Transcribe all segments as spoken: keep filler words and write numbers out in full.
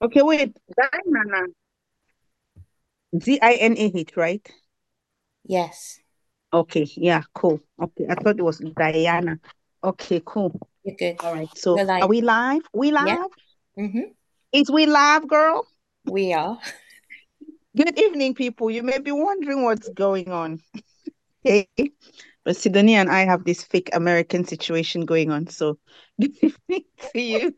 Okay, wait. Dinah. D I N A H, right? Yes, Okay, yeah, cool. Okay, I thought it was Diana. Okay, cool. you're good. All right. So We're are live. we live? We Yeah. live? Mm-hmm. Is we live, girl? We are. Good evening, people. You may be wondering what's going on. Okay. But Sidonia and I have this fake American situation going on. So good evening to you.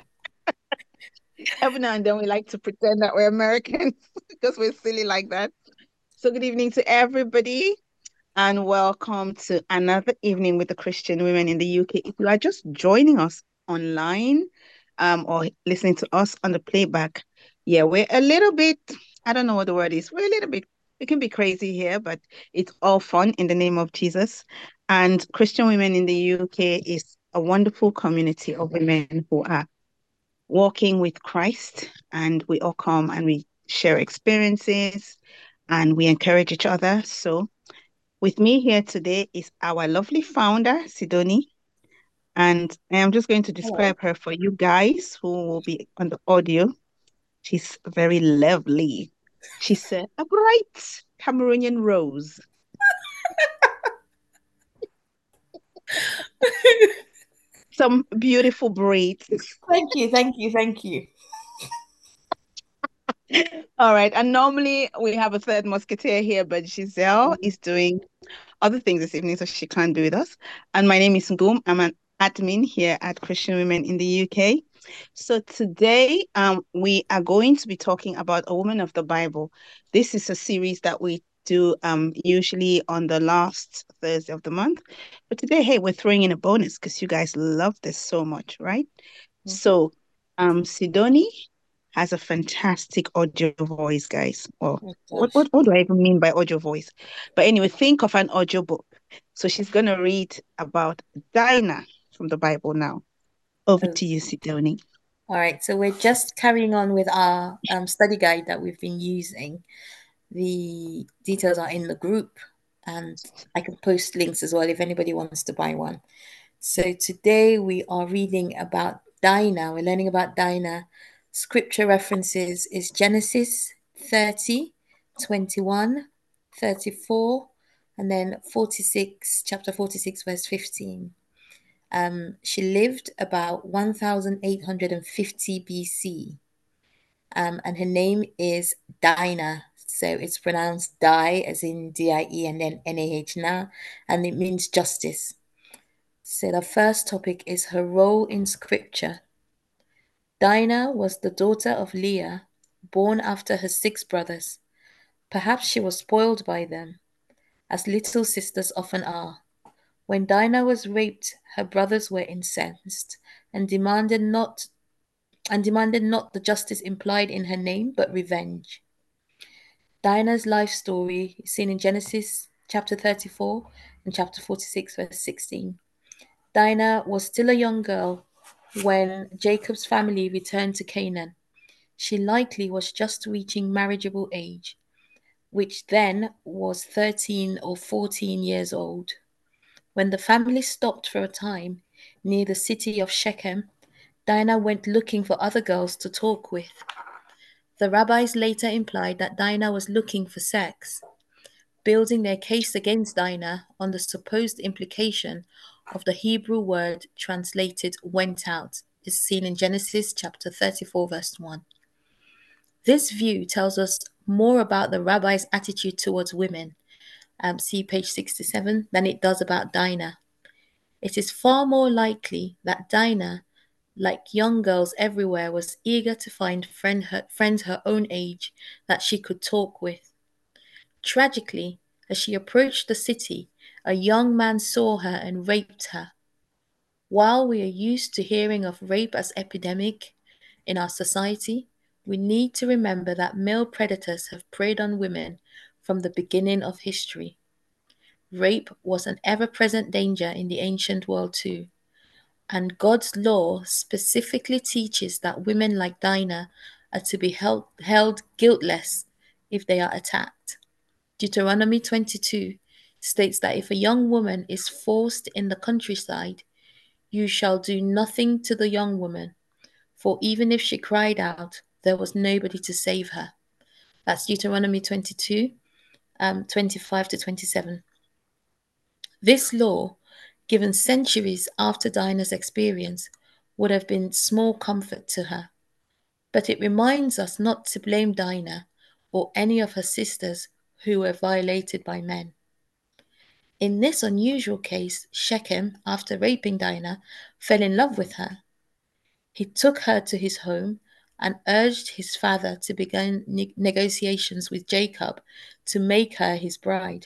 Every now and then we like to pretend that we're American because we're silly like that. So good evening to everybody. And welcome to another evening with the Christian women in the U K. If you are just joining us online um, or listening to us on the playback, yeah, we're a little bit, I don't know what the word is. We're a little bit, we can be crazy here, but it's all fun in the name of Jesus. And Christian women in the U K is a wonderful community of women who are walking with Christ, and we all come and we share experiences and we encourage each other. So, with me here today is our lovely founder, Sidoni, and I am just going to Hello. describe her for you guys who will be on the audio. She's very lovely. She's a, a bright Cameroonian rose. Some beautiful braids. Thank you, thank you, thank you. All right. And normally we have a third musketeer here, but Giselle is doing other things this evening, so she can't be with us. And my name is Ngoom. I'm an admin here at Christian Women in the U K. So today, um, we are going to be talking about a woman of the Bible. This is a series that we do um usually on the last Thursday of the month. But today, hey, we're throwing in a bonus because you guys love this so much, right? Mm-hmm. So, um, Sidoni has a fantastic audio voice, guys. Well, Oh what, what, gosh. what do I even mean by audio voice? But anyway, think of an audio book. So she's going to read about Dinah from the Bible now. Over Oh. to you, Sidoni. All right. So we're just carrying on with our um, study guide that we've been using. The details are in the group, and I can post links as well if anybody wants to buy one. So today we are reading about Dinah. We're learning about Dinah. Scripture references is Genesis thirty, twenty-one, thirty-four, and then forty-six, chapter forty-six, verse fifteen. Um, she lived about one thousand eight hundred fifty B C, um, and her name is Dinah. So it's pronounced Di as in D I E and then N A H now, and it means justice. So the first topic is her role in scripture. Dinah was the daughter of Leah, born after her six brothers. Perhaps she was spoiled by them, as little sisters often are. When Dinah was raped, her brothers were incensed and demanded not and demanded not the justice implied in her name, but revenge. Dinah's life story is seen in Genesis chapter thirty-four and chapter forty-six, verse sixteen. Dinah was still a young girl when Jacob's family returned to Canaan. She likely was just reaching marriageable age, which then was thirteen or fourteen years old. When the family stopped for a time near the city of Shechem, Dinah went looking for other girls to talk with. The rabbis later implied that Dinah was looking for sex, building their case against Dinah on the supposed implication of the Hebrew word translated went out, is seen in Genesis chapter thirty-four, verse one. This view tells us more about the rabbi's attitude towards women, um, see page sixty-seven, than it does about Dinah. It is far more likely that Dinah, like young girls everywhere, was eager to find friend her, friends her own age that she could talk with. Tragically, as she approached the city, a young man saw her and raped her. While we are used to hearing of rape as epidemic in our society, we need to remember that male predators have preyed on women from the beginning of history. Rape was an ever-present danger in the ancient world too, and God's law specifically teaches that women like Dinah are to be held, held guiltless if they are attacked. Deuteronomy twenty-two states that if a young woman is forced in the countryside, you shall do nothing to the young woman, for even if she cried out, there was nobody to save her. That's Deuteronomy twenty-two, um, twenty-five to twenty-seven. This law, given centuries after Dinah's experience, would have been small comfort to her, but it reminds us not to blame Dinah or any of her sisters who were violated by men. In this unusual case, Shechem, after raping Dinah, fell in love with her. He took her to his home and urged his father to begin ne- negotiations with Jacob to make her his bride.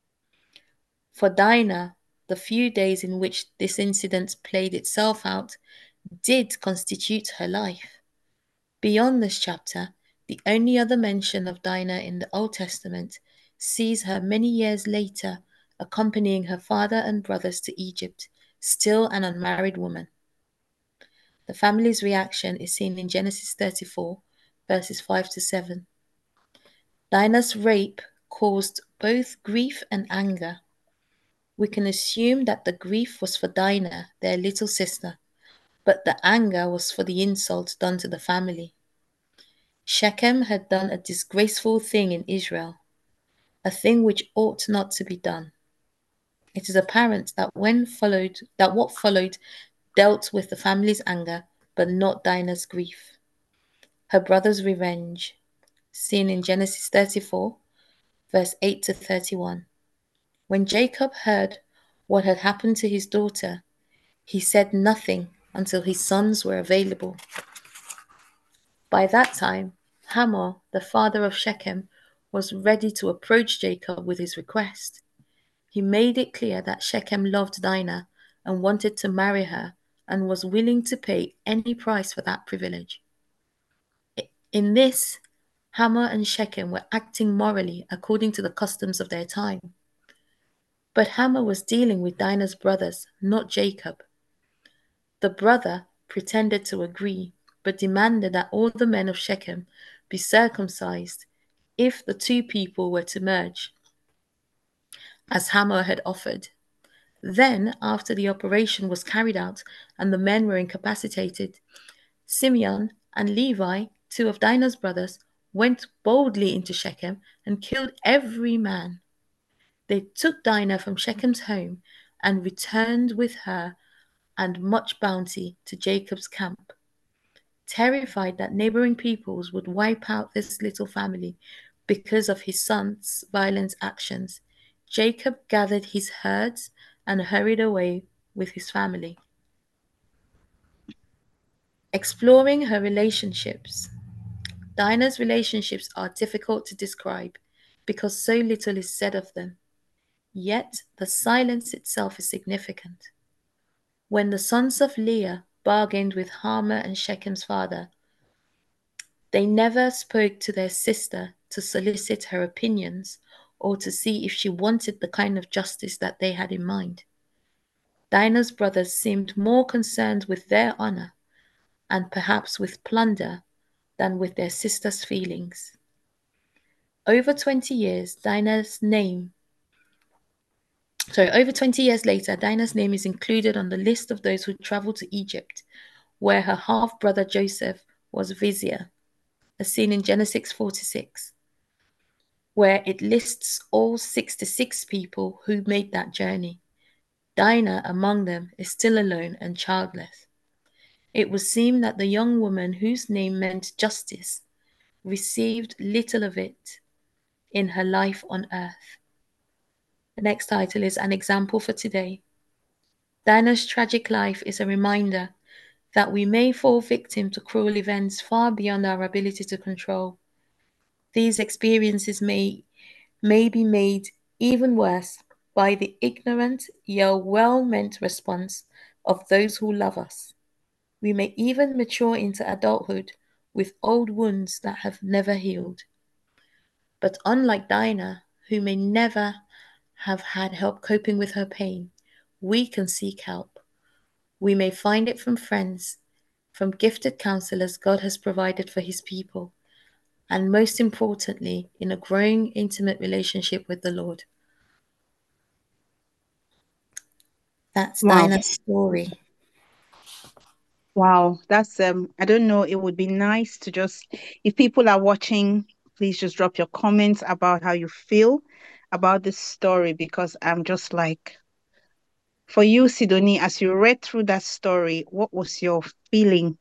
For Dinah, the few days in which this incident played itself out did constitute her life. Beyond this chapter, the only other mention of Dinah in the Old Testament sees her many years later accompanying her father and brothers to Egypt, still an unmarried woman. The family's reaction is seen in Genesis thirty-four, verses five to seven. Dinah's rape caused both grief and anger. We can assume that the grief was for Dinah, their little sister, but the anger was for the insult done to the family. Shechem had done a disgraceful thing in Israel, a thing which ought not to be done. It is apparent that when followed that what followed dealt with the family's anger, but not Dinah's grief. Her brother's revenge, seen in Genesis thirty-four, verse eight to thirty-one. When Jacob heard what had happened to his daughter, he said nothing until his sons were available. By that time, Hamor, the father of Shechem, was ready to approach Jacob with his request. He made it clear that Shechem loved Dinah and wanted to marry her and was willing to pay any price for that privilege. In this, Hamor and Shechem were acting morally according to the customs of their time. But Hamor was dealing with Dinah's brothers, not Jacob. The brother pretended to agree, but demanded that all the men of Shechem be circumcised if the two people were to merge, as Hamor had offered. Then, after the operation was carried out and the men were incapacitated, Simeon and Levi, two of Dinah's brothers, went boldly into Shechem and killed every man. They took Dinah from Shechem's home and returned with her and much bounty to Jacob's camp. Terrified that neighboring peoples would wipe out this little family because of his son's violent actions, Jacob gathered his herds and hurried away with his family. Exploring her relationships. Dinah's relationships are difficult to describe because so little is said of them. Yet the silence itself is significant. When the sons of Leah bargained with Hamor and Shechem's father, they never spoke to their sister to solicit her opinions or to see if she wanted the kind of justice that they had in mind. Dinah's brothers seemed more concerned with their honor and perhaps with plunder than with their sister's feelings. Over twenty years, Dinah's name, sorry, over twenty years later, Dinah's name is included on the list of those who traveled to Egypt, where her half-brother Joseph was vizier, as seen in Genesis forty-six, where it lists all sixty-six people who made that journey. Dinah, among them, is still alone and childless. It would seem that the young woman whose name meant justice received little of it in her life on earth. The next title is An Example for Today. Dinah's tragic life is a reminder that we may fall victim to cruel events far beyond our ability to control. These experiences may, may be made even worse by the ignorant yet well-meant response of those who love us. We may even mature into adulthood with old wounds that have never healed. But unlike Dinah, who may never have had help coping with her pain, we can seek help. We may find it from friends, from gifted counselors God has provided for his people, and most importantly, in a growing intimate relationship with the Lord. That's Wow. Dinah's story. Wow, that's um I don't know, it would be nice to just, if people are watching, please just drop your comments about how you feel about this story, because I'm just like, for you, Sidonie, as you read through that story, what was your feeling?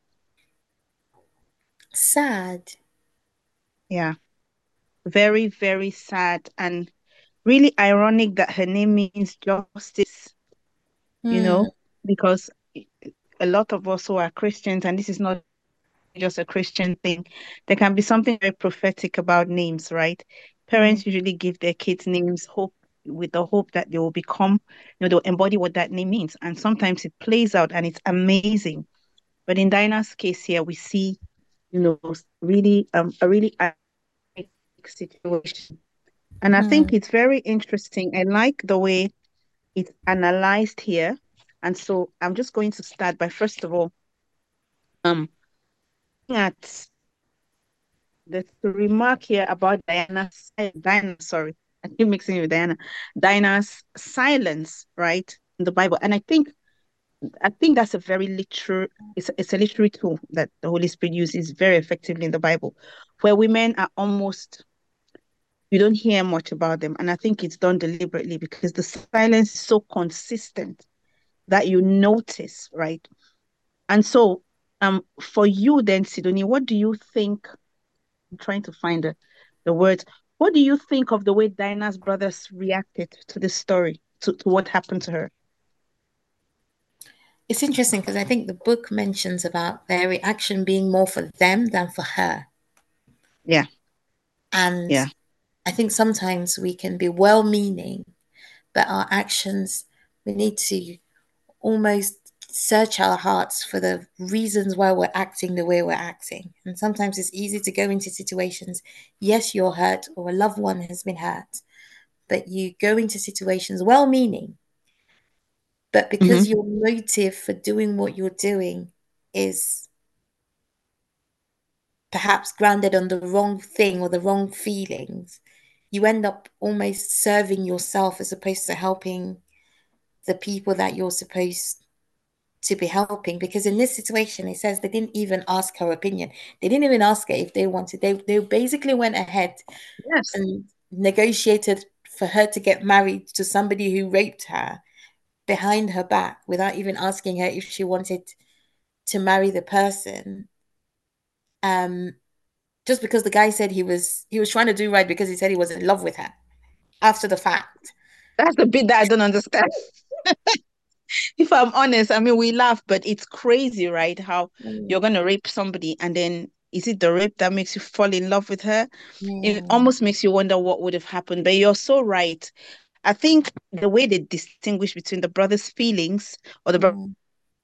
Sad. Yeah, very, very sad, and really ironic that her name means justice, you Hmm. know, because a lot of us who are Christians, and this is not just a Christian thing. There can be something very prophetic about names, right? Hmm. Parents usually give their kids names hope with the hope that they will become, you know, they'll embody what that name means. And sometimes it plays out and it's amazing. But in Dinah's case here, we see, you know, really um a really ironic situation. And I Hmm. think it's very interesting. I like the way it's analyzed here. And so I'm just going to start by first of all, um, at the remark here about Diana's Diana, sorry, I keep mixing it with Diana. Diana's silence, right, in the Bible. And I think I think that's a very literal, it's a, it's a literary tool that the Holy Spirit uses very effectively in the Bible, where women are almost, you don't hear much about them. And I think it's done deliberately because the silence is so consistent that you notice, right? And so um for you then, Sidonie, what do you think? I'm trying to find the, the words. What do you think of the way Dinah's brothers reacted to this story, to, to what happened to her? It's interesting because I think the book mentions about their reaction being more for them than for her. Yeah, And yeah. I think sometimes we can be well meaning, but our actions, we need to almost search our hearts for the reasons why we're acting the way we're acting. And sometimes it's easy to go into situations, yes, you're hurt or a loved one has been hurt, but you go into situations well meaning, but because Hmm. your motive for doing what you're doing is perhaps grounded on the wrong thing or the wrong feelings, you end up almost serving yourself as opposed to helping the people that you're supposed to be helping. Because in this situation, it says they didn't even ask her opinion. They didn't even ask her if they wanted. They they basically went ahead Yes, and negotiated for her to get married to somebody who raped her behind her back without even asking her if she wanted to marry the person. Um, just because the guy said he was he was trying to do right because he said he was in love with her after the fact. that's the bit that I don't understand. If I'm honest, I mean, we laugh, but it's crazy, right? How you're Mm, going to rape somebody, and then is it the rape that makes you fall in love with her? It mm, almost makes you wonder what would have happened. But you're so right. I think the way they distinguish between the brothers' feelings or the bro- mm.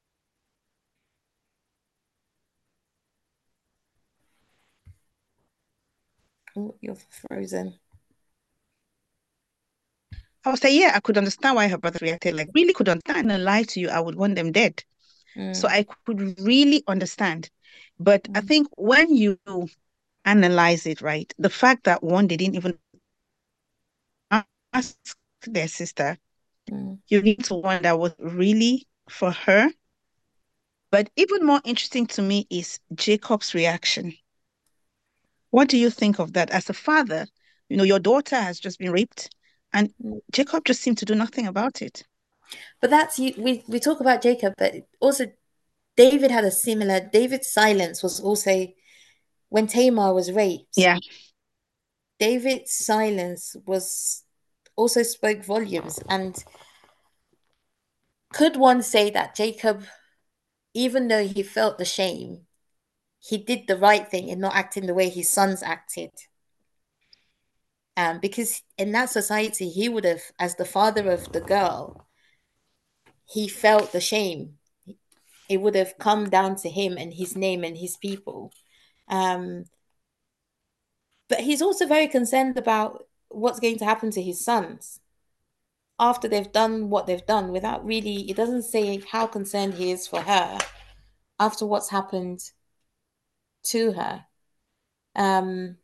Oh, you're frozen. I would say, yeah, I could understand why her brother reacted like, really could understand. And lie to you, I would want them dead. So Mm, I could really understand. But I mm, think when you analyze it, right, the fact that one, they didn't even ask their sister, mm. you need to wonder was really for her. But even more interesting to me is Jacob's reaction. What do you think of that? As a father, you know, your daughter has just been raped, and Mm. Jacob just seemed to do nothing about it. But that's you. We we talk about Jacob, but also David had a similar. David's silence was also when Tamar was raped. Yeah, David's silence was also spoke volumes. And could one say that Jacob, even though he felt the shame, he did the right thing in not acting the way his sons acted? Um, because in that society, he would have, as the father of the girl, he felt the shame. It would have come down to him and his name and his people. Um, but he's also very concerned about what's going to happen to his sons after they've done what they've done without really, it doesn't say how concerned he is for her after what's happened to her. Um,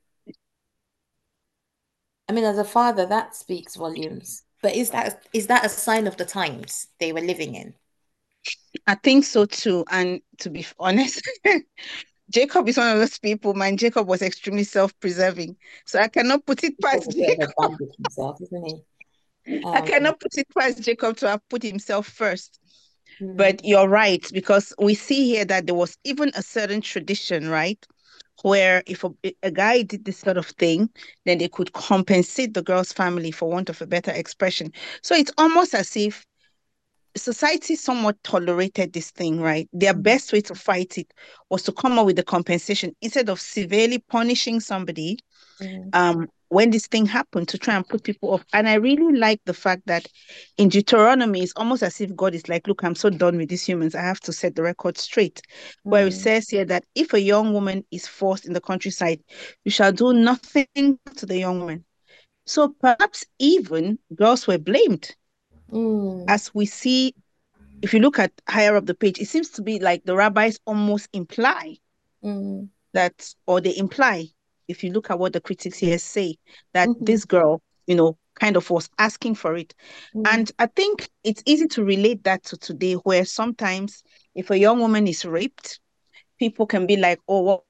I mean, as a father, that speaks volumes. But is that is that a sign of the times they were living in? I think so too. And to be honest, Jacob is one of those people, man. Jacob was extremely self-preserving. So I cannot put it He's past a bit of a Jacob. bandit himself, isn't he? I Um, cannot put it past Jacob to have put himself first. mm, But you're right, because we see here that there was even a certain tradition, right? Where if a, a guy did this sort of thing, then they could compensate the girl's family for want of a better expression. So it's almost as if society somewhat tolerated this thing, right? Their mm, best way to fight it was to come up with the compensation instead of severely punishing somebody mm, um when this thing happened, to try and put people off. And I really like the fact that in Deuteronomy, it's almost as if God is like, look, I'm so done with these humans. I have to set the record straight. Where it mm, says here that if a young woman is forced in the countryside, you shall do nothing to the young woman. So perhaps even girls were blamed, mm, as we see. If you look at higher up the page, it seems to be like the rabbis almost imply mm, that, or they imply, if you look at what the critics here say, that mhm, this girl, you know, kind of was asking for it. mm, And I think it's easy to relate that to today, where sometimes if a young woman is raped, people can be like, oh, what,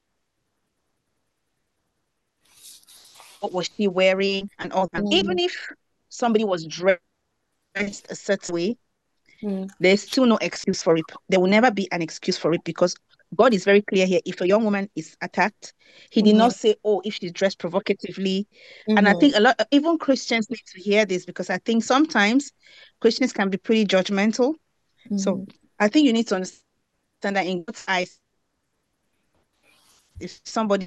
what was she wearing? And all that. mm, Even if somebody was dressed a certain way, mm, there's still no excuse for it. There will never be an excuse for it, because God is very clear here. If a young woman is attacked, He did mhm, not say, "Oh, if she's dressed provocatively." And I mhm, think a lot, even Christians need to hear this, because I think sometimes Christians can be pretty judgmental. So mhm, I think you need to understand that in God's eyes, if somebody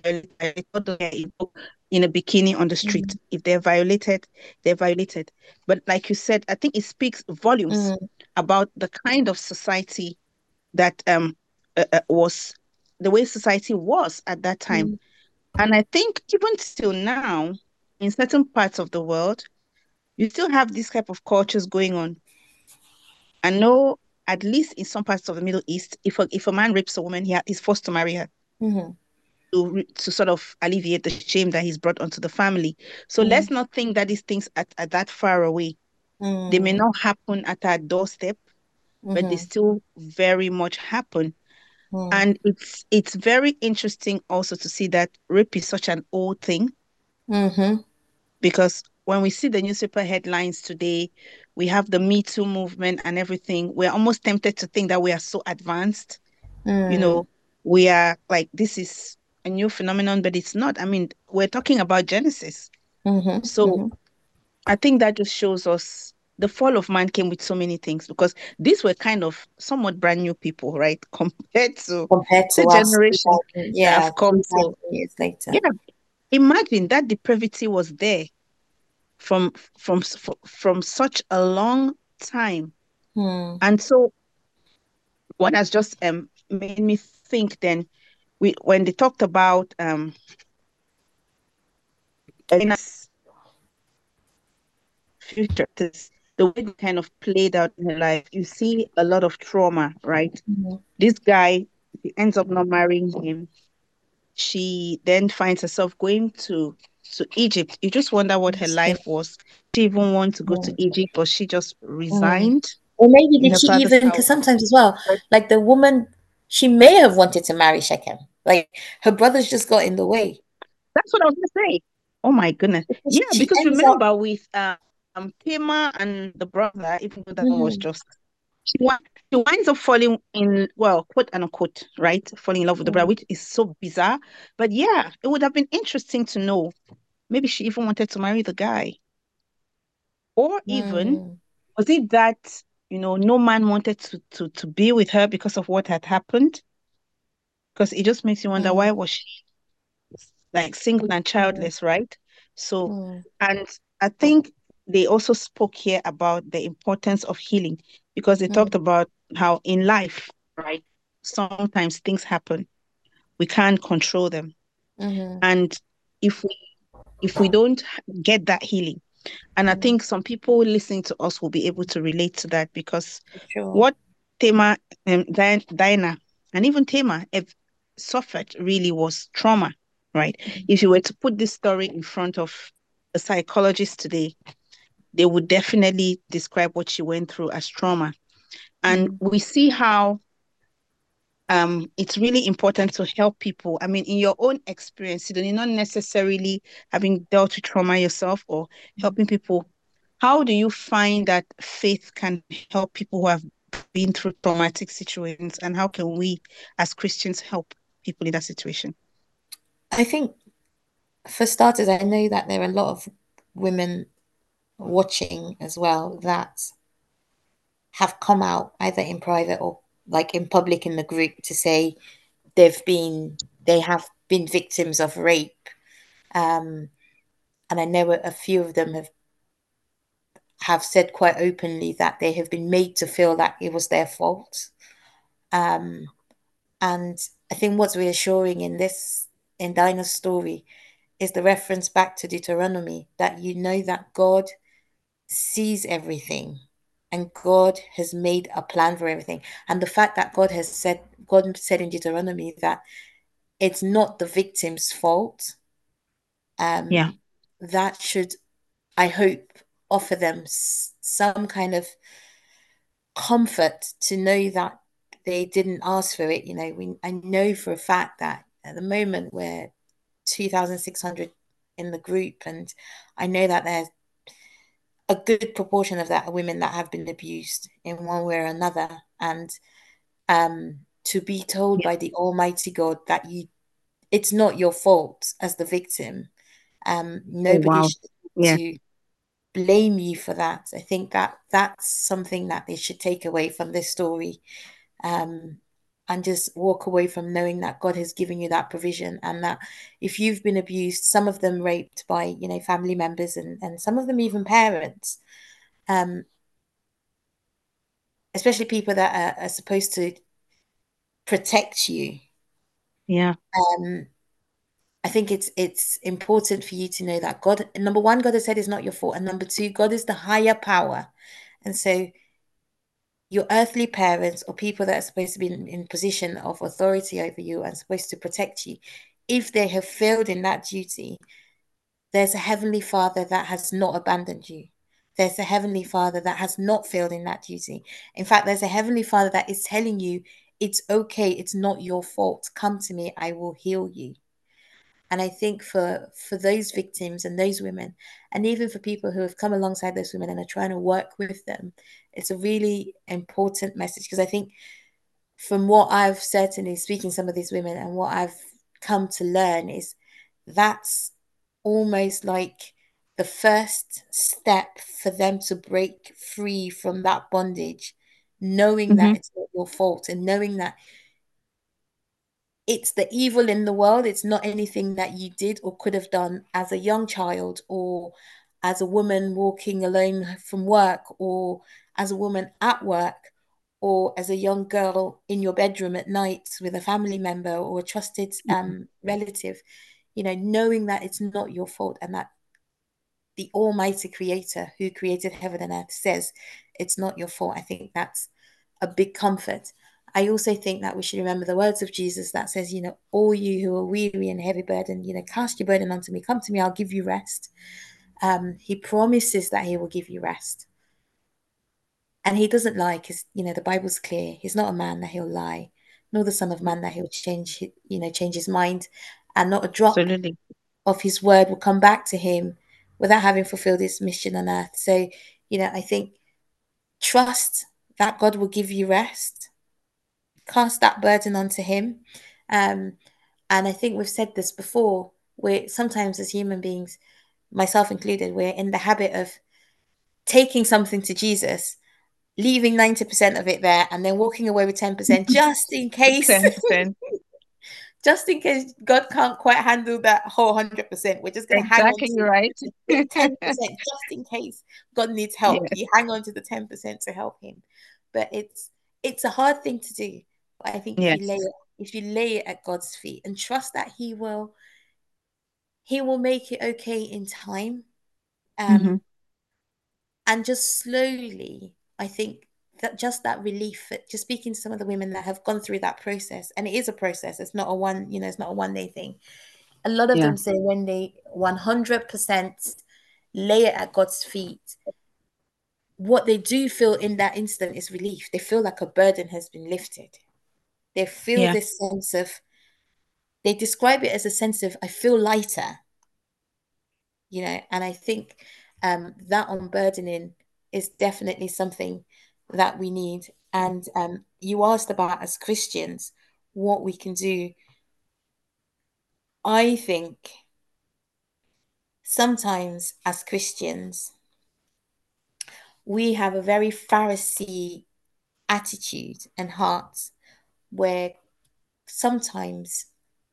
in a bikini on the street, mhm, if they're violated, they're violated. But like you said, I think it speaks volumes mm, about the kind of society that um uh, uh, was the way society was at that time. mm, And I think even till now, in certain parts of the world, you still have this type of cultures going on. I know, at least in some parts of the Middle East, if a, if a man rapes a woman, he ha- he's forced to marry her mhm, to, re- to sort of alleviate the shame that he's brought onto the family. So mm, let's not think that these things are, are that far away. They may mm, not happen at our doorstep, but they mhm, still very much happen. mm, And it's it's very interesting also to see that rape is such an old thing, mhm, because when we see the newspaper headlines today, we have the Me Too movement and everything. We're almost tempted to think that we are so advanced. You mm, know, we are like, this is a new phenomenon, but it's not. I mean, we're talking about Genesis. mhm, So mhm. I think that just shows us the fall of man came with so many things, because these were kind of somewhat brand new people, right? Compared to Compared the to us, generations two thousand, that yeah, have come. So two thousand years later. yeah, imagine that depravity was there from from s- from such a long time. Hmm. And so what has just um made me think then, we when they talked about um Elena's future, this the way it kind of played out in her life, you see a lot of trauma, right? Mhm. This guy, he ends up not marrying him. She then finds herself going to to Egypt. You just wonder what her That's true. life was. She even want to go to Mm, Egypt, but she just mm. resigned Or maybe in did her she father's even, house. because sometimes as well, But like the woman, she may have wanted to marry Shechem. Like her brothers just got in the way. that's what I was gonna say. Oh my goodness. Because Yeah, she because ends up, remember with um Tema and the brother, even though that one was mhm, just she, wa- she winds up falling in, well, quote unquote, right? Falling in love with the brother, mm, which is so bizarre. But yeah, it would have been interesting to know. Maybe she even wanted to marry the guy. Or even mm, was it that, you know, no man wanted to to to be with her because of what had happened? Because it just makes you wonder, mm, why was she like single and mm, childless, right? So, mm, and I think they also spoke here about the importance of healing, because they mm, talked about how in life, right, sometimes things happen. We can't control them. mhm, And if we if we don't get that healing, and I mm, think some people listening to us will be able to relate to that, because for sure. what Tema, um, Di- Dinah, and even Tema have suffered really was trauma, right? Mm, If you were to put this story in front of a psychologist today, they would definitely describe what she went through as trauma. And Mm. we see how um, it's really important to help people. I mean, in your own experience, you know, you're not necessarily having dealt with trauma yourself or helping people. How do you find that faith can help people who have been through traumatic situations, and how can we, as Christians, help people in that situation? I think for starters, I know that there are a lot of women watching as well that have come out either in private or like in public in the group to say they've been they have been victims of rape. Um, and I know a, a few of them have have said quite openly that they have been made to feel that it was their fault. Um, and I think what's reassuring in this in Dinah's story is the reference back to Deuteronomy that you know that God sees everything and God has made a plan for everything. And the fact that God has said, God said in Deuteronomy that it's not the victim's fault, Yeah. um, that should, I hope, offer them s- some kind of comfort to know that they didn't ask for it. You know, we I know for a fact that at the moment we're two thousand six hundred in the group, and I know that there's a good proportion of that are women that have been abused in one way or another. And um, to be told Yeah. by the Almighty God that you it's not your fault as the victim, um, Oh, nobody wow. should Yeah. to blame you for that. I think that that's something that they should take away from this story, um, and just walk away from knowing that God has given you that provision, and that if you've been abused, some of them raped by you know family members and and some of them even parents, um, especially people that are, are supposed to protect you. Yeah. Um, I think it's it's important for you to know that God, number one, God has said it's not your fault, and number two, God is the higher power, and so your earthly parents or people that are supposed to be in, in position of authority over you and supposed to protect you, if they have failed in that duty, there's a heavenly Father that has not abandoned you. There's a heavenly Father that has not failed in that duty. In fact, there's a heavenly Father that is telling you it's okay, it's not your fault. Come to me, I will heal you. And I think for for those victims and those women, and even for people who have come alongside those women and are trying to work with them, it's a really important message because I think from what I've certainly speaking to some of these women and what I've come to learn is that's almost like the first step for them to break free from that bondage, knowing that Hmm. it's not your fault and knowing that it's the evil in the world. It's not anything that you did or could have done as a young child or as a woman walking alone from work or as a woman at work or as a young girl in your bedroom at night with a family member or a trusted um, relative, you know, knowing that it's not your fault and that the Almighty Creator who created heaven and earth says it's not your fault. I think that's a big comfort. I also think that we should remember the words of Jesus that says, you know, all you who are weary and heavy burdened, you know, cast your burden onto me. Come to me, I'll give you rest. Um, he promises that he will give you rest. And he doesn't lie because, you know, the Bible's clear. He's not a man that he'll lie, nor the son of man that he'll change, you know, change his mind. And not a drop Absolutely. of his word will come back to him without having fulfilled his mission on earth. So, you know, I think trust that God will give you rest, cast that burden onto him. Um, and I think we've said this before, we're sometimes as human beings, myself included, we're in the habit of taking something to Jesus, leaving ninety percent of it there, and then walking away with ten percent just in case. ten percent. Just in case God can't quite handle that whole one hundred percent. We're just going to hang on Exactly to right. the ten percent just in case God needs help. Yes. You hang on to the ten percent to help him. But it's it's a hard thing to do. But I think if you lay Yes. it if you lay it at God's feet and trust that he will he will make it okay in time. Hmm. Um and just slowly, I think that just that relief, just speaking to some of the women that have gone through that process, and it is a process, it's not a one, you know, it's not a one day thing. A lot of Yeah. them say when they one hundred percent lay it at God's feet, what they do feel in that instant is relief. They feel like a burden has been lifted. They feel Yeah. this sense of, they describe it as a sense of, I feel lighter, you know, and I think um, that unburdening is definitely something that we need. And um, you asked about, as Christians, what we can do. I think sometimes as Christians, we have a very Pharisee attitude and heart where sometimes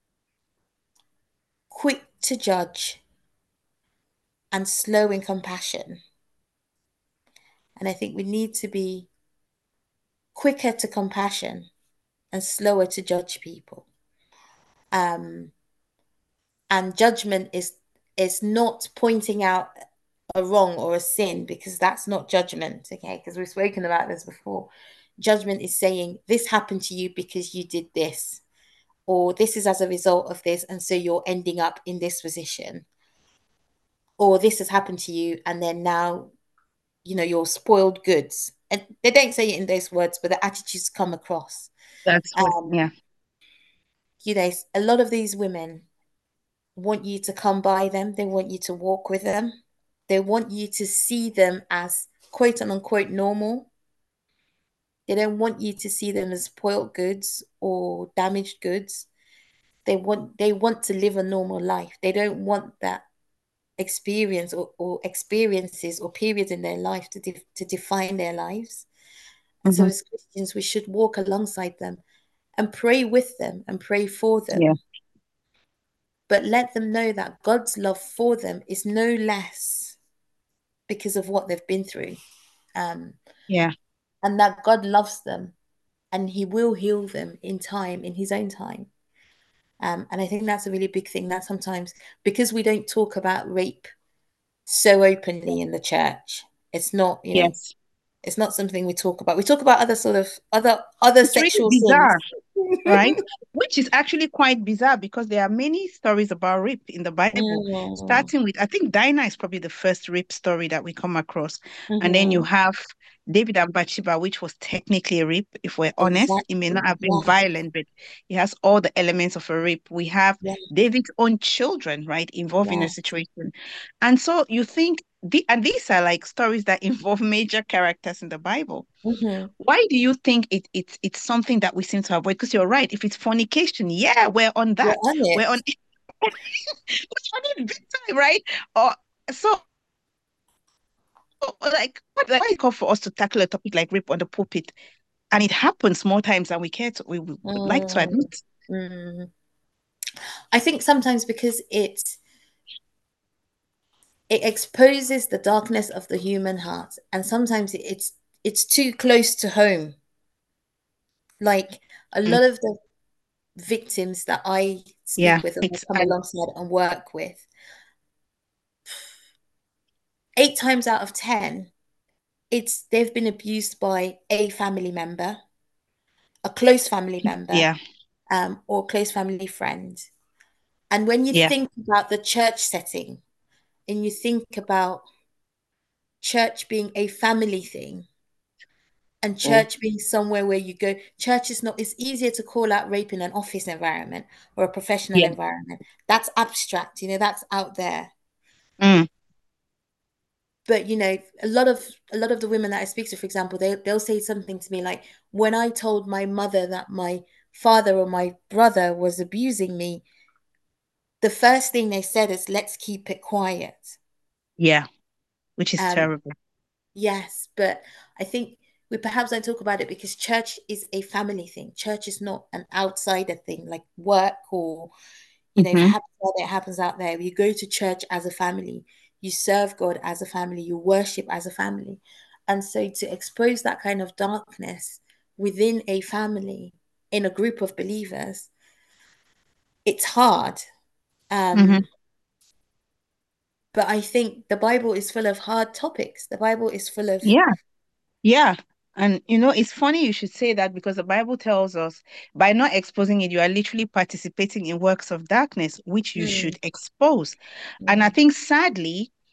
quick to judge and slow in compassion. And I think we need to be quicker to compassion and slower to judge people. Um, and judgment is is not pointing out a wrong or a sin, because that's not judgment, okay? Because we've spoken about this before. Judgment is saying this happened to you because you did this, or this is as a result of this, and so you're ending up in this position, or this has happened to you, and then now, you know, you're spoiled goods. And they don't say it in those words, but the attitudes come across. That's what, Um, yeah. you know, a lot of these women want you to come by them. They want you to walk with them. They want you to see them as quote unquote normal. They don't want you to see them as spoiled goods or damaged goods. They want they want to live a normal life. They don't want that experience or, or experiences or periods in their life to de- to define their lives. And so Hmm. as Christians, we should walk alongside them and pray with them and pray for Yeah. them, but let them know that God's love for them is no less because of what they've been through. Um, Yeah. and that God loves them and He will heal them in time, in His own time. Um, and I think that's a really big thing, that sometimes, because we don't talk about rape so openly in the church, it's not, you know, Yes. it's not something we talk about. We talk about other sort of other other It's really sexual sins. bizarre, right? Which is actually quite bizarre because there are many stories about rape in the Bible, Mm, starting with, I think Dinah is probably the first rape story that we come across. And then you mhm. have David and Bathsheba, which was technically a rape, if we're honest. It may Exactly. not have been Yeah, violent, but it has all the elements of a rape. We have yeah, David's own children, right, involved in a yeah. situation. And so you think, the, and these are like stories that involve major characters in the Bible. Hmm. Why do you think it, it's it's something that we seem to avoid? Because you're right. If it's fornication, yeah, we're on We're that. on We're on it. we're on it big time, right? Or so like what like why call for us to tackle a topic like rape on the pulpit, and it happens more times than we care to we would like to Mm, admit. mm. I think sometimes because it it exposes the darkness of the human heart, and sometimes it's it's too close to home. Like a Mm, lot of the victims that I yeah, speak with and it's come and alongside and work with, eight times out of ten, it's they've been abused by a family member, a close family member, yeah, um, or close family friend. And when you yeah, think about the church setting and you think about church being a family thing and mm, church being somewhere where you go, church is not, it's easier to call out rape in an office environment or a professional yeah, environment. That's abstract, you know, that's out there. mm, But you know, a lot of a lot of the women that I speak to, for example, they they'll say something to me like, when I told my mother that my father or my brother was abusing me, the first thing they said is, let's keep it quiet. yeah, which is Um, terrible. yes, but I think we perhaps don't talk about it because church is a family thing. Church is not an outsider thing like work, or, you know, if it Hmm. happens out there, it happens out there. You go to church as a family, you serve God as a family, you worship as a family. And so to expose that kind of darkness within a family, in a group of believers, it's hard. Hmm. Um, but I think the Bible is full of hard topics. The Bible is full of, Yeah. Yeah. And you know, it's funny you should say that because the Bible tells us by not exposing it, you are literally participating in works of darkness, which you mm, should expose. And I mm, think sadly,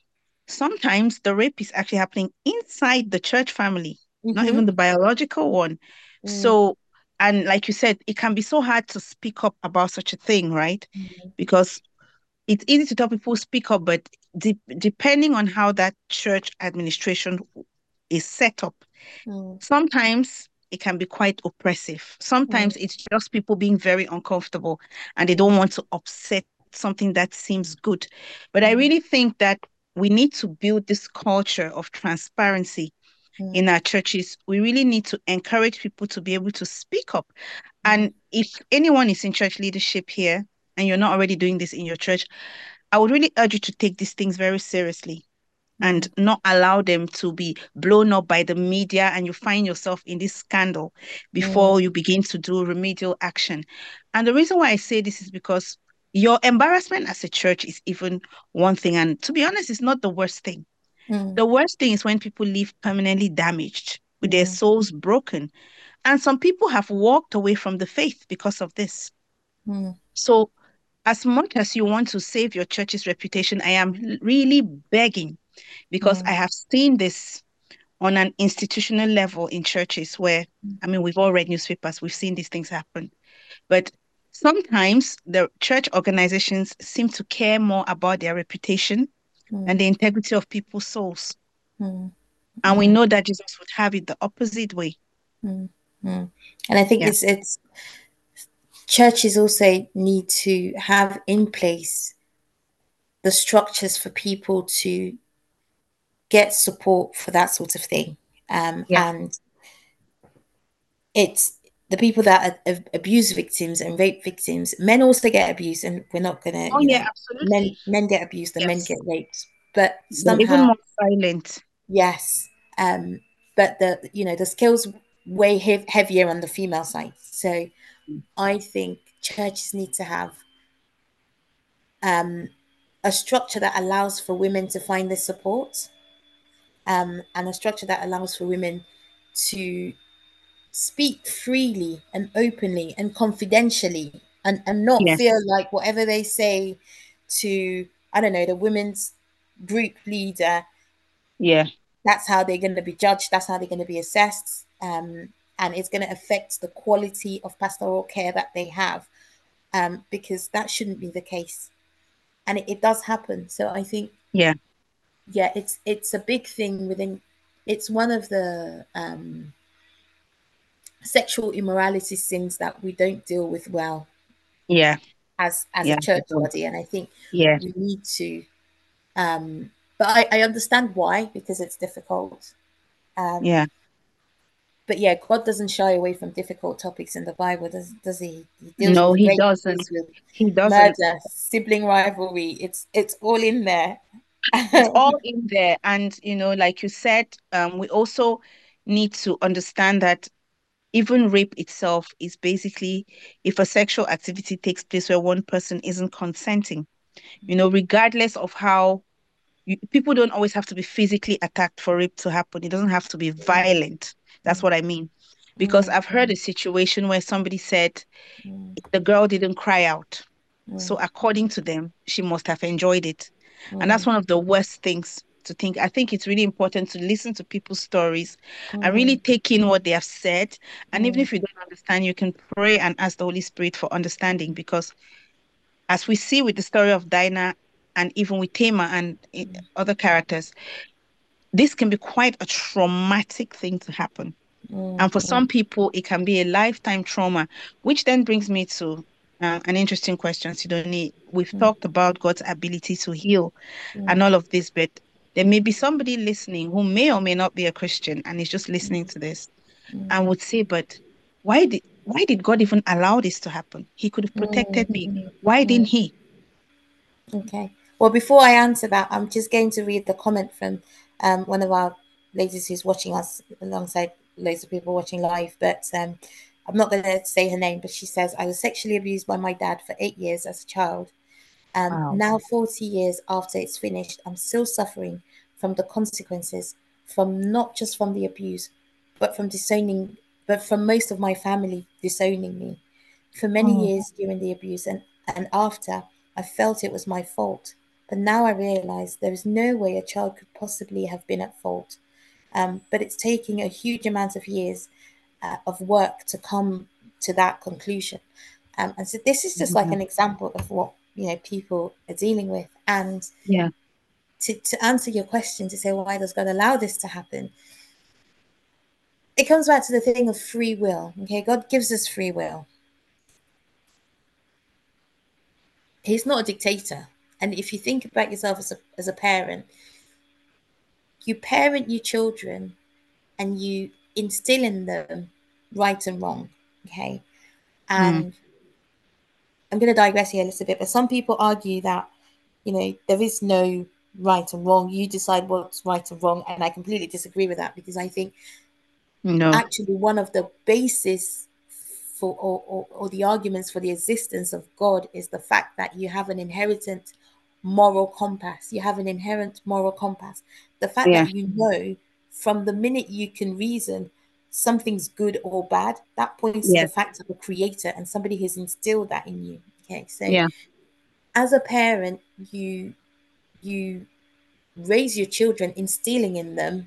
sometimes the rape is actually happening inside the church family, not Mm-hmm. even the biological one. Mm, So, and like you said, it can be so hard to speak up about such a thing, right? mm, Because it's easy to tell people speak up, but de depending on how that church administration is set up, mm, sometimes it can be quite oppressive. Sometimes mm, it's just people being very uncomfortable and they don't mm, want to upset something that seems good. But I mm, really think that we need to build this culture of transparency in mm, our churches. We really need to encourage people to be able to speak up. mm, And if anyone is in church leadership here and you're not already doing this in your church, I would really urge you to take these things very seriously and mm, not allow them to be blown up by the media and you find yourself in this scandal mm, before you begin to do remedial action. And the reason why I say this is because your embarrassment as a church is even one thing. And to be honest, it's not the worst thing. mm, The worst thing is when people leave permanently damaged, with their mm, souls broken. And some people have walked away from the faith because of this. mm, So, as much as you want to save your church's reputation, I am really begging because I mm, have seen this on an institutional level in churches where, I mean, we've all read newspapers, we've seen these things happen. But sometimes the church organizations seem to care more about their reputation than mm, the integrity of people's souls. mm, And we mm, know that Jesus would have it the opposite way. mm, mm. And I think Yeah. it's it's churches also need to have in place the structures for people to get support for that sort of thing. Um, Yeah. and it's the people that are, are abuse victims and rape victims. Men also get abused, and we're not gonna, Oh, you yeah, know, men absolutely. men get abused and men Yes. get raped. But They're even somehow, more silent. yes, um, but the you know the scales way hev- heavier on the female side. So I think churches need to have um, a structure that allows for women to find this support, um, and a structure that allows for women to speak freely and openly and confidentially, and, and not Yes. feel like whatever they say to, I don't know, the women's group leader, Yeah. that's how they're going to be judged, that's how they're going to be assessed, um, and it's going to affect the quality of pastoral care that they have, um, because that shouldn't be the case. And it, it does happen. So I think, Yeah. yeah, it's it's a big thing within, it's one of the um, sexual immorality sins that we don't deal with well Yeah. as as a Yeah. church body. And I think Yeah. we need to, um but I, I understand why, because it's difficult. um Yeah. but yeah, God doesn't shy away from difficult topics in the Bible, does does he? He deals No, with he rape, he doesn't. deals with He doesn't. murder, sibling rivalry, it's it's all in there. It's all in there. And, you know, like you said, um, we also need to understand that even rape itself is basically if a sexual activity takes place where one person isn't consenting, you know, regardless of how you, people don't always have to be physically attacked for rape to happen. It doesn't have to be violent. That's what I mean. Because Mm, I've heard a situation where somebody said mm, the girl didn't cry out. So mm, according to them, she must have enjoyed it. And that's mm, one of the worst things to think. I think it's really important to listen to people's stories and really mm, take in what they have said. And even mm, if you don't understand, you can pray and ask the Holy Spirit for understanding. Because as we see with the story of Dinah and even with Tamar and i- other characters, this can be quite a traumatic thing to happen. mm, And for mm, some people, it can be a lifetime trauma, which then brings me to uh, an interesting question, Sidonie. We've mm, talked about God's ability to heal mm, and all of this, but there may be somebody listening who may or may not be a Christian and is just listening to this and would say, but why did why did God even allow this to happen? He could have mm, protected me. mm, Why mm. didn't he? Okay. Well, before I answer that, I'm just going to read the comment from um, one of our ladies who's watching us alongside loads of people watching live. But um, I'm not going to say her name, but she says, I was sexually abused by my dad for eight years as a child. Um, Wow. now, forty years after it's finished, I'm still suffering from the consequences, from not just from the abuse, but from disowning, but from most of my family disowning me. For many Oh, years during the abuse and, and after, I felt it was my fault, But now I realize there is no way a child could possibly have been at fault. Um, but it's taking a huge amount of years uh, of work to come to that conclusion. Um, and so this is just like Mhm. an example of what you know people are dealing with. And Yeah. to, to answer your question, to say, well, why does God allow this to happen? It comes back to the thing of free will. Okay, God gives us free will. He's not a dictator. And if you think about yourself as a, as a parent, you parent your children and you instill in them right and wrong. Okay. Mm. And I'm going to digress here a little bit, but some people argue that, you know, there is no right and wrong. You decide what's right and wrong. And I completely disagree with that, because I think No. actually one of the basis for or, or, or the arguments for the existence of God is the fact that you have an inherent moral compass. You have an inherent moral compass. The fact Yeah. that you know from the minute you can reason something's good or bad, that points to the Yes. fact of a creator and somebody who's instilled that in you. Okay, so Yeah. as a parent, you you raise your children instilling in them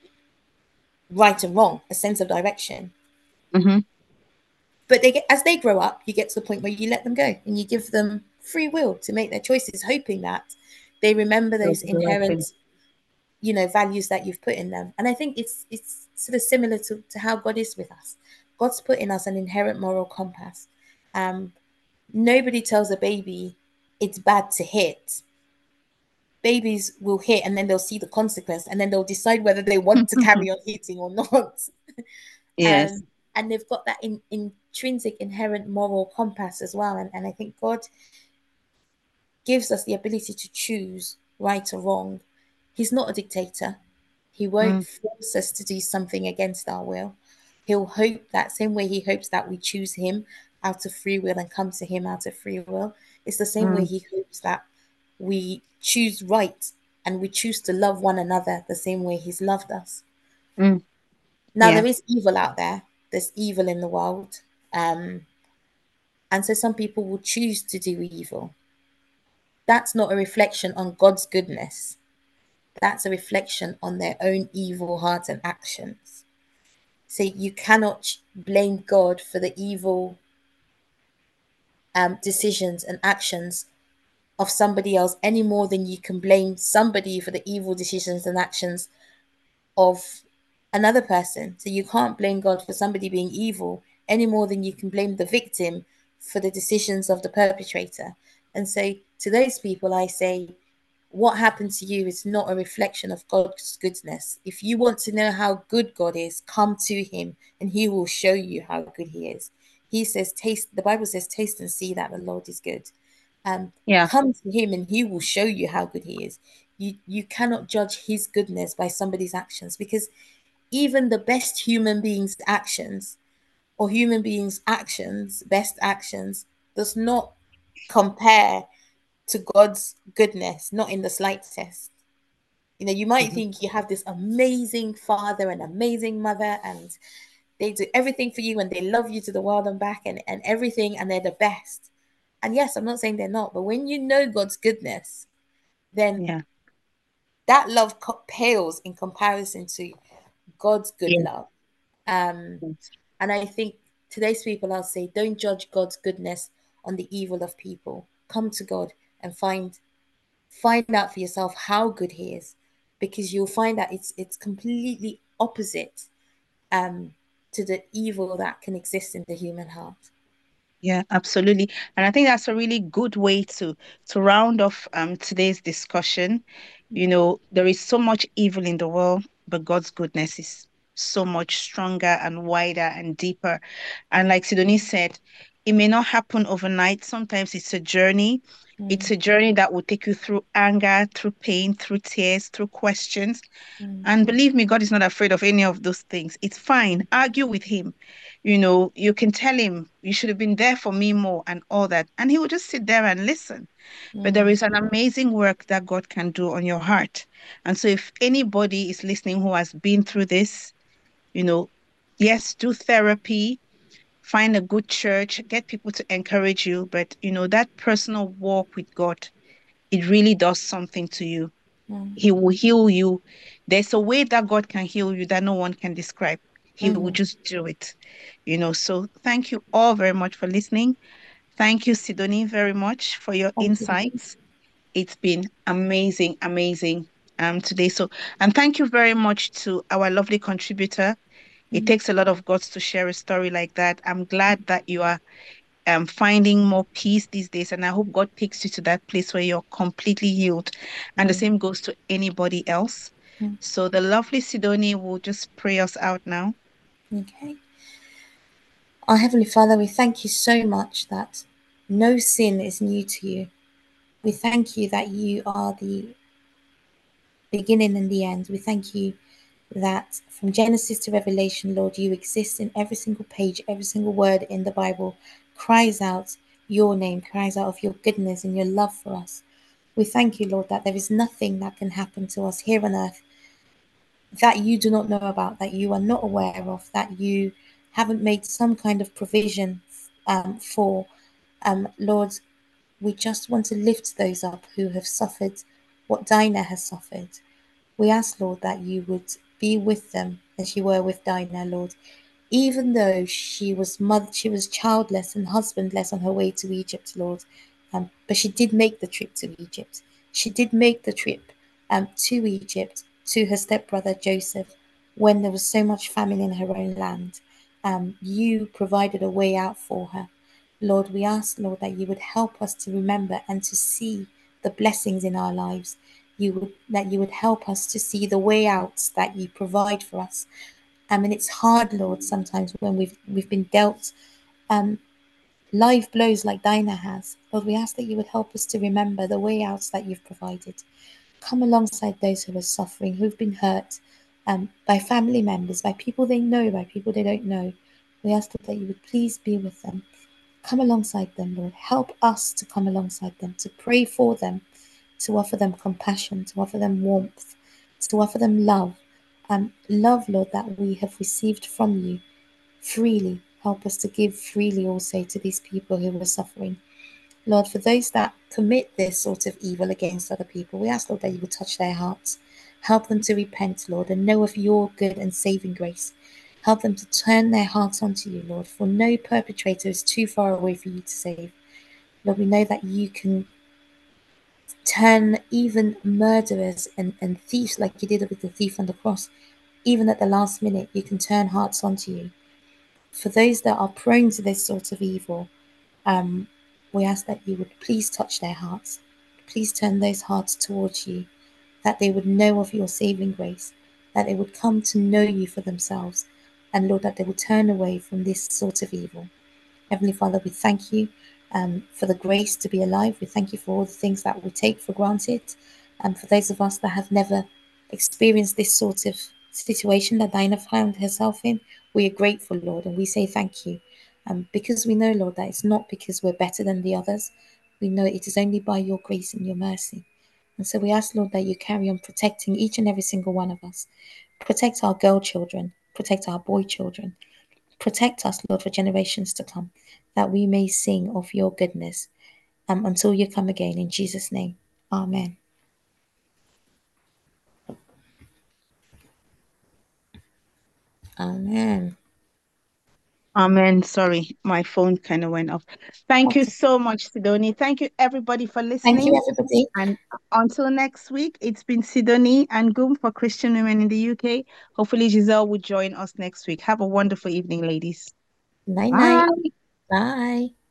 right and wrong, a sense of direction. Mm-hmm. But they get, as they grow up, you get to the point where you let them go and you give them free will to make their choices, hoping that they remember Those those are the right thing. inherent, you know, values that you've put in them. And I think it's it's sort of similar to, to how God is with us. God's put in us an inherent moral compass. Um, Nobody tells a baby it's bad to hit. Babies will hit and then they'll see the consequence and then they'll decide whether they want to carry on hitting or not. Yes. um, and they've got that in, intrinsic, inherent moral compass as well. And, and I think God gives us the ability to choose right or wrong. He's not a dictator. He won't Mm. force us to do something against our will. He'll hope that same way he hopes that we choose him out of free will and come to him out of free will. It's the same way Mm. he hopes that we choose right and we choose to love one another the same way he's loved us. Mm. Now, Yeah. there is evil out there, there's evil in the world. Um, and so some people will choose to do evil. That's not a reflection on God's goodness. That's a reflection on their own evil heart and actions. So you cannot blame God for the evil um, decisions and actions of somebody else any more than you can blame somebody for the evil decisions and actions of another person. So you can't blame God for somebody being evil any more than you can blame the victim for the decisions of the perpetrator. And so to those people, I say, what happened to you is not a reflection of God's goodness. If you want to know how good God is, come to him and he will show you how good he is. He says, taste, the Bible says, taste and see that the Lord is good. Um, Yeah. Come to him and he will show you how good he is. You, you cannot judge his goodness by somebody's actions, because even the best human beings' actions or human beings' actions, best actions, does not compare to God's goodness, not in the slightest. You know, you might Mhm. think you have this amazing father and amazing mother, and they do everything for you and they love you to the world and back and, and everything, and they're the best. And yes, I'm not saying they're not, but when you know God's goodness, then Yeah. that love pales in comparison to God's good Yeah. love. Um, Yes. and I think today's people, I'll say, don't judge God's goodness on the evil of people. Come to God and find find out for yourself how good He is, because you'll find that it's it's completely opposite um, to the evil that can exist in the human heart. Yeah, absolutely. And I think that's a really good way to to round off um today's discussion. You know, there is so much evil in the world, but God's goodness is so much stronger and wider and deeper. And like Sidonie said, it may not happen overnight. Sometimes it's a journey. It's Mm, a journey that will take you through anger, through pain, through tears, through questions. mm, And believe me, God is not afraid of any of those things. It's fine. Argue with him. You know, you can tell him, you should have been there for me more and all that. And he will just sit there and listen. But there mm, is an amazing work that God can do on your heart. And so if anybody is listening who has been through this, you know, yes, do therapy, find a good church, get people to encourage you. But, you know, that personal walk with God it really does something to you. Mm. He will heal you. There's a way that God can heal you that no one can describe. He will Mhm. just do it, you know. So thank you all very much for listening. Thank you, Sidonie, very much for your Thank you. insights. It's been amazing, amazing um today. So, and thank you very much to our lovely contributor. It Mm. takes a lot of guts to share a story like that. I'm glad that you are um finding more peace these days, and I hope God takes you to that place where you're completely healed. And the Mm. same goes to anybody else. Mm. So the lovely Sidonie will just pray us out now. Okay. Our Heavenly Father, we thank you so much that no sin is new to you. We thank you that you are the beginning and the end. We thank you that from Genesis to Revelation, Lord, you exist in every single page, every single word in the Bible cries out your name, cries out of your goodness and your love for us. We thank you, Lord, that there is nothing that can happen to us here on earth that you do not know about, that you are not aware of, that you haven't made some kind of provision um, for. Um, Lord, we just want to lift those up who have suffered what Dinah has suffered. We ask, Lord, that you would be with them as you were with Dinah, Lord. Even though she was mother, she was childless and husbandless on her way to Egypt, Lord. Um, but she did make the trip to Egypt. She did make the trip um, to Egypt to her stepbrother Joseph when there was so much famine in her own land. Um, you provided a way out for her. Lord, we ask, Lord, that you would help us to remember and to see the blessings in our lives. You would that you would help us to see the way out that you provide for us. I mean, it's hard, Lord, sometimes when we've we've been dealt um, live blows like Dinah has. Lord, we ask that you would help us to remember the way outs that you've provided. Come alongside those who are suffering, who've been hurt um, by family members, by people they know, by people they don't know. We ask that you would please be with them. Come alongside them, Lord. Help us to come alongside them, to pray for them, to offer them compassion, to offer them warmth, to offer them love. Um, love, Lord, that we have received from you freely. Help us to give freely also to these people who are suffering. Lord, for those that commit this sort of evil against other people, we ask, Lord, that you will touch their hearts. Help them to repent, Lord, and know of your good and saving grace. Help them to turn their hearts onto you, Lord, for no perpetrator is too far away for you to save. Lord, we know that you can turn even murderers and, and thieves, like you did with the thief on the cross, even at the last minute, you can turn hearts onto you. For those that are prone to this sort of evil, um, we ask that you would please touch their hearts. Please turn those hearts towards you, that they would know of your saving grace, that they would come to know you for themselves, and Lord, that they would turn away from this sort of evil. Heavenly Father, we thank you um, for the grace to be alive. We thank you for all the things that we take for granted. And for those of us that have never experienced this sort of situation that Dinah found herself in, we are grateful, Lord, and we say thank you. Um, because we know, Lord, that it's not because we're better than the others. We know it is only by your grace and your mercy. And so we ask, Lord, that you carry on protecting each and every single one of us. Protect our girl children, protect our boy children, protect us, Lord, for generations to come, that we may sing of your goodness um, until you come again. In Jesus' name, amen. Amen. Amen. Sorry, my phone kind of went off. Thank you Okay. so much, Sidonie. Thank you, everybody, for Thank you, listening. everybody. And until next week, it's been Sidonie and Goom for Christian Women in the U K. Hopefully, Giselle will join us next week. Have a wonderful evening, ladies. Night night. Bye. Bye.